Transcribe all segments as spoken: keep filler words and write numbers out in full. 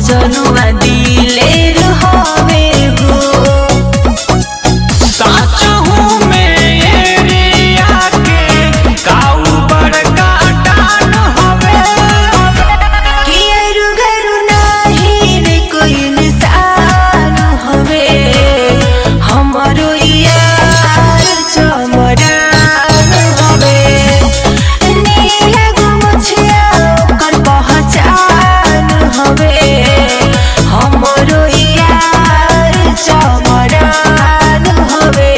मजनुआ दिलेर हवे हो। साच हूँ मैं एरिया के काऊ बड़का डान हवे। कियरु घरु नाही रे कोई इंसान हवे। हमरो यार चमरान हवे। नीला गमछिया ओकर पहचान हवे। हमरो यार चमरान हवे।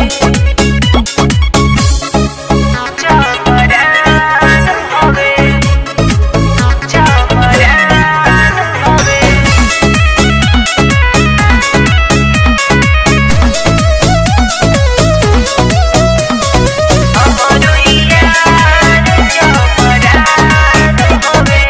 चमरान हवे। चमरान हवे। हमरो यार चमरान हवे।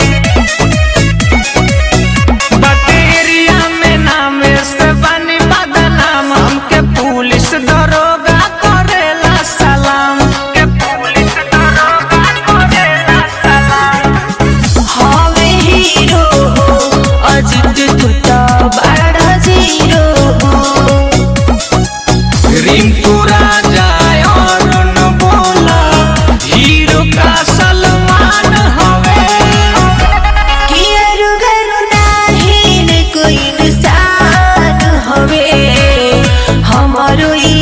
बटेरिया में नाम से बनी बदनाम हमके पुलिस दरोगा करेला सलाम। के पुलिस दरोगा करेला सलाम। हवे हीरो हो अजित तू तो बड़ा जीरो हो। रिंकू राजा और न बोला हीरो का सलमान हवे। कियरु घरु नाही रे कोई इंसान हवे। हमरो